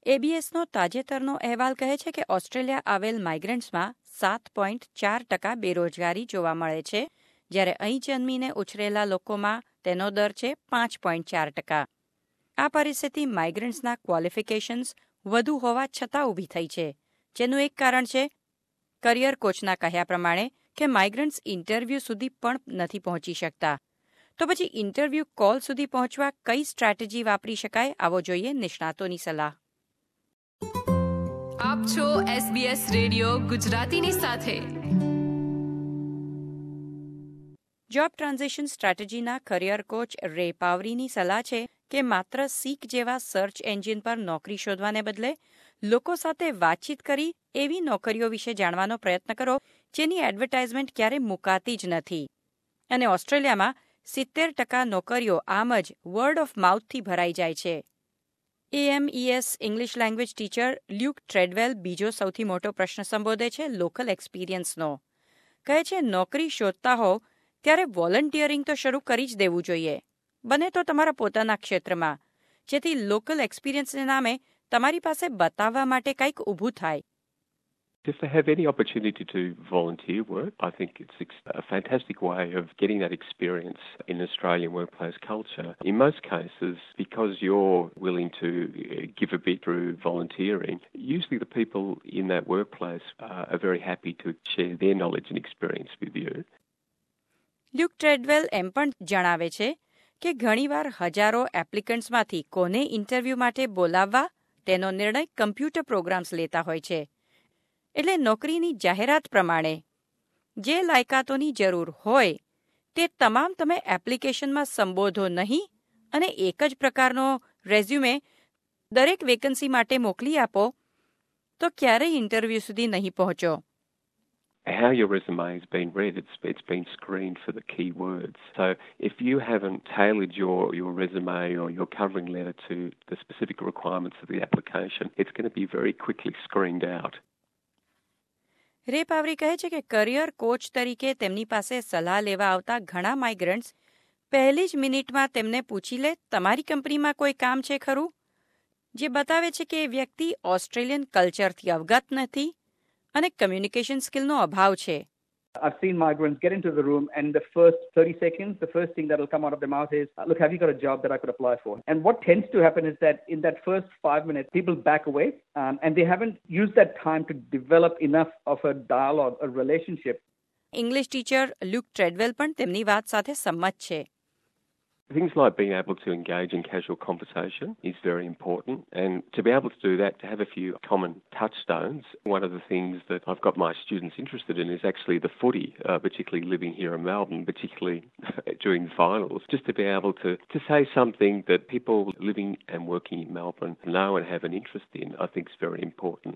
એબીએસનો તાજેતરનો અહેવાલ કહે છે કે ઓસ્ટ્રેલિયા આવેલ માઇગ્રન્ટ્સમાં 7.4% બેરોજગારી જોવા મળે છે, જ્યારે અહીં જન્મીને ઉછરેલા લોકોમાં તેનો દર છે 5.4%. આ પરિસ્થિતિ માઇગ્રન્ટ્સના ક્વોલિફિકેશન્સ વધુ હોવા છતાં ઊભી થઈ છે, જેનું એક કારણ છે કરિયર કોચના કહ્યા પ્રમાણે કે માઇગ્રન્ટ્સ ઇન્ટરવ્યૂ સુધી પણ નથી પહોંચી શકતા. તો પછી ઇન્ટરવ્યૂ કોલ સુધી પહોંચવા કઈ સ્ટ્રેટેજી વાપરી શકાય, આવો જોઈએ નિષ્ણાતોની સલાહ. આપ છો SBS રેડિયો ગુજરાતીની સાથે. જોબ ટ્રાન્ઝિશન સ્ટ્રેટેજીના કરિયર કોચ રે પાવરીની સલાહ છે કે માત્ર સીક જેવા સર્ચ એન્જિન પર નોકરી શોધવાને બદલે લોકો સાથે વાતચીત કરી એવી નોકરીઓ વિશે જાણવાનો પ્રયત્ન કરો જેની એડવર્ટાઇઝમેન્ટ ક્યારે મુકાતી જ નથી. અને ઓસ્ટ્રેલિયામાં 70% નોકરીઓ આમ જ વર્ડ ઓફ માઉથથી ભરાઈ જાય છે. AMES English language teacher Luke Treadwell બીજો સૌથી મોટો પ્રશ્ન સંબોધે છે લોકલ એક્સપિરિયન્સનો. કહે છે નોકરી શોધતા હો ત્યારે વોલન્ટિયરિંગ તો શરૂ કરી જ દેવું જોઈએ, બને તો તમારા પોતાના ક્ષેત્રમાં, જેથી લોકલ એક્સપિરિયન્સને નામે તમારી પાસે બતાવવા માટે કંઈક ઊભું થાય. If they have any opportunity to volunteer work, I think it's a fantastic way of getting that experience in Australian workplace culture. In most cases, because you're willing to give a bit through volunteering, usually the people in that workplace are very happy to share their knowledge and experience with you. Luke Treadwell એમ પણ જણાવે છે કે ઘણીવાર હજારો એપ્લિકન્ટ્સમાંથી કોને interview માટે બોલાવવા તેનો નિર્ણય કમ્પ્યુટર પ્રોગ્રામ્સ લેતા હોય છે. એટલે નોકરીની જાહેરાત પ્રમાણે જે લાયકાતોની જરૂર હોય તે તમામ તમે એપ્લિકેશનમાં સંબોધો નહીં અને એક જ પ્રકારનો રેઝ્યુમે દરેક વેકન્સી માટે મોકલી આપો તો ક્યારેય ઇન્ટરવ્યૂ સુધી નહીં પહોંચો. How your resume has been read, it's been screened for the key words. So if you haven't tailored your resume or your covering letter to the specific requirements of the application, it's going to be very quickly screened out. રે પાવરી કહે છે કે career coach તરીકે તેમની પાસે સલાહ લેવા આવતા ઘણા માઇગ્રન્ટ્સ પહેલી જ મિનિટમાં તેમને પૂછી લે તમારી કંપનીમાં કોઈ કામ છે ખરું, જે બતાવે છે કે એ વ્યક્તિ ઓસ્ટ્રેલિયન કલ્ચરથી અવગત નથી અને કમ્યુનિકેશન સ્કિલનો અભાવ છે. I've seen migrants get into the room and the first 30 seconds, the first thing that will come out of their mouth is, look, have you got a job that I could apply for? And what tends to happen is that in that first 5 minutes, people back away and they haven't used that time to develop enough of a dialogue, a relationship. English teacher Luke Treadwell પણ તેમની વાત સાથે સંમત છે. Things like being able to engage in casual conversation is very important, and to be able to do that, to have a few common touchstones. One of the things that I've got my students interested in is actually the footy, particularly living here in Melbourne, particularly during the finals, just to be able to say something that people living and working in Melbourne know and have an interest in, I think is very important.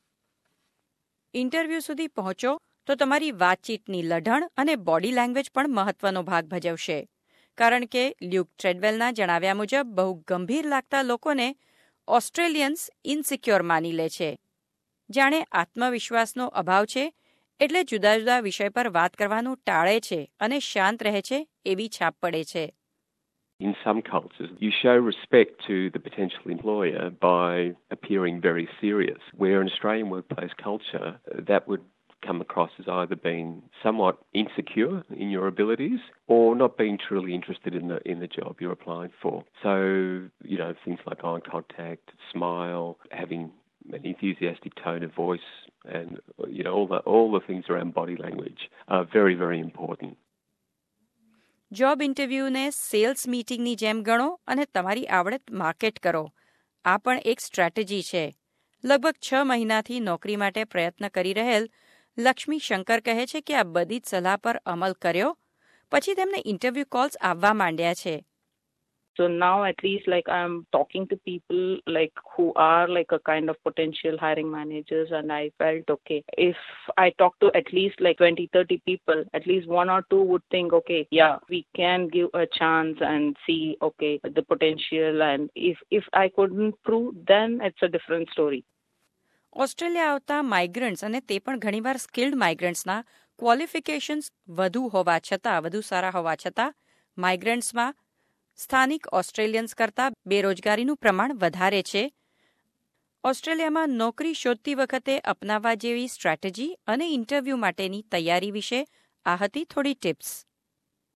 Interview સુધી પહોંચો તો તમારી વાતચીતની લઢણ અને body language પણ મહત્વનો ભાગ ભજવશે, કારણ કે લ્યુક ટ્રેડવેલના જણાવ્યા મુજબ બહુ ગંભીર લાગતા લોકોને ઓસ્ટ્રેલિયન્સ ઇનસિક્યોર માની લે છે, જાણે આત્મવિશ્વાસનો અભાવ છે એટલે જુદા જુદા વિષય પર વાત કરવાનું ટાળે છે અને શાંત રહે છે એવી છાપ પડે છે. In some cultures, you show respect to the potential employer by appearing very serious, where in Australian workplace culture, that would come across as either being somewhat insecure in your abilities or not being truly interested in the job you're applying for. So, things like eye contact, smile, having an enthusiastic tone of voice, and all the things around body language are very, very important. Job ઇન્ટરવ્યૂને sales મીટિંગની જેમ ગણો અને તમારી આવડત market કરો. આ પણ એક સ્ટ્રેટેજી છે. લગભગ 6 મહિનાથી નોકરી માટે પ્રયત્ન કરી રહેલ લક્ષ્મી શંકર કહે છે કે આ બધી જ સલાહ પર અમલ કર્યો પછી તેમને ઇન્ટરવ્યૂ કોલ્સ આવવા માંડ્યા છે. So now at least I'm talking to people who are a kind of potential hiring managers, and I felt okay. If I talk to at least 20-30 people, at least 1 or 2 would think, okay, yeah, we can give a chance and see, okay, the potential. And if I couldn't prove, then it's a different story. Australia આવતા migrants અને તે પણ ઘણીવાર skilled માઇગ્રન્ટ્સના qualifications વધુ સારા હોવા છતાં માઇગ્રન્ટ્સમાં સ્થાનિક Australians કરતાં બેરોજગારીનું પ્રમાણ વધારે છે ઓસ્ટ્રેલિયામાં નોકરી શોધતી વખતે અપનાવવા જેવી સ્ટ્રેટેજી અને ઇન્ટરવ્યૂ માટેની તૈયારી વિશે આ હતી થોડી ટિપ્સ.